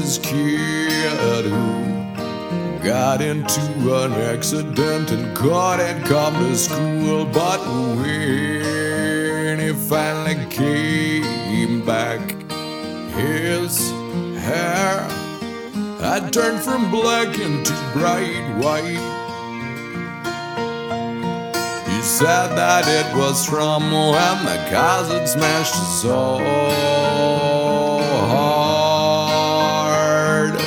this kid who got into an accident and couldn't come to school. But when he finally came back, his hair had turned from black into bright white. He said that it was from when the cars had smashed his soul hard.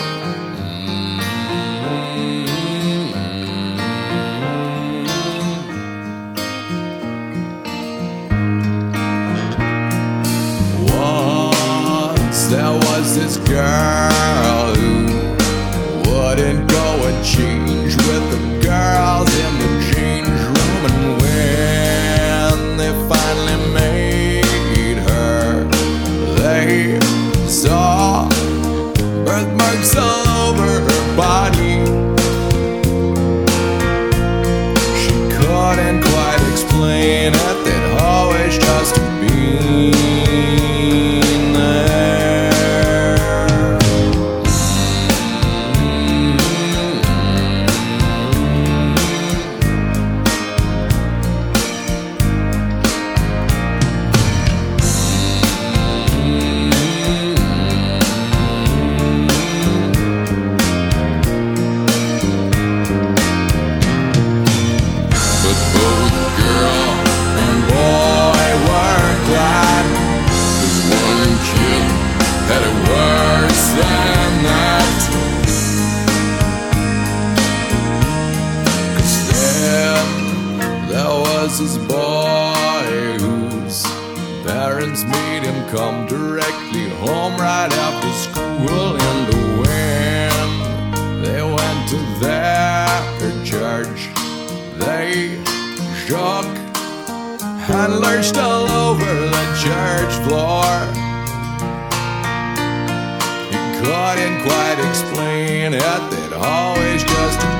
Once there was this girl who wouldn't go and change with the girls in the change room, and when they finally made her, they saw birthmarks all over her body. She couldn't quite explain it, they'd always just been there. But both girl and boy were glad, 'cause one kid had it worse than that. 'Cause then there was this boy whose parents made him come directly home right after school, and when they went to their church, they shook and lurched all over the church floor. He couldn't quite explain it, they'd always just